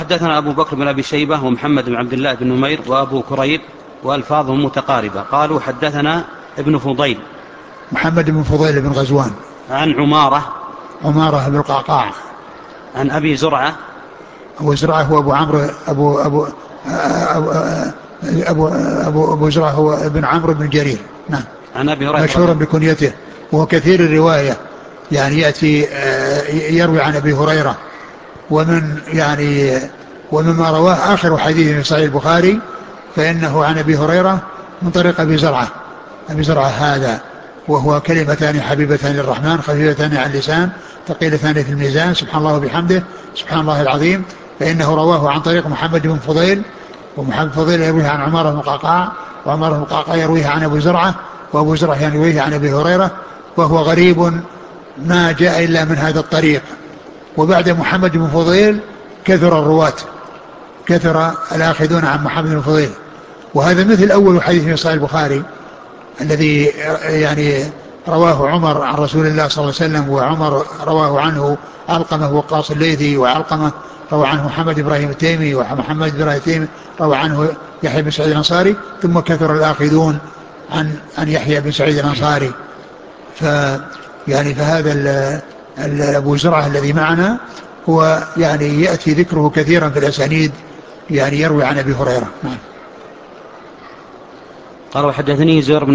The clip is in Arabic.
حدثنا أبو بكر بن أبي شيبة ومحمد بن عبد الله بن نمير وأبو كريب وألفاظهم متقاربة. قالوا حدثنا ابن فضيل محمد بن فضيل بن غزوان عن عمارة بن القعقاع عن أبي زرعة. أبو زرعة هو أبو عمرو أبو زرعة هو ابن عمرو بن جرير. نعم. عن أبي هريرة مشهور بكنيته وهو كثير الرواية، يعني يأتي يروي عن أبي هريرة. ومما رواه آخر حديث في صحيح البخاري فإنه عن أبي هريرة من طريق أبي زرعة هذا، وهو كلمتان حبيبتان للرحمن خفيفتان عن اللسان ثقيلتان في الميزان سبحان الله وبحمده سبحان الله العظيم. فإنه رواه عن طريق محمد بن فضيل، ومحمد فضيل يرويه عن عمارة بن القعقاع، وعمارة بن القعقاع يرويه عن أبو زرعة، وأبو زرعة يرويه عن أبي هريرة، وهو غريب ما جاء إلا من هذا الطريق. وبعد محمد بن فضيل كثر الرواة، كثر الآخذون عن محمد بن فضيل. وهذا مثل أول حديث في صحيح البخاري الذي يعني رواه عمر عن رسول الله صلى الله عليه وسلم، وعمر رواه عنه علقمة وقاص الليثي، وعلقمة روى عنه محمد إبراهيم التيمي، ومحمد إبراهيم التيمي روى عنه يحيى بن سعيد الأنصاري، ثم كثر الآخذون عن يحيى بن سعيد الأنصاري. فهذا أبو زرعة الذي معنا هو يعني يأتي ذكره كثيرا في الأسانيد، يعني يروي عن أبي هريرة. قال وحدثني زهير بن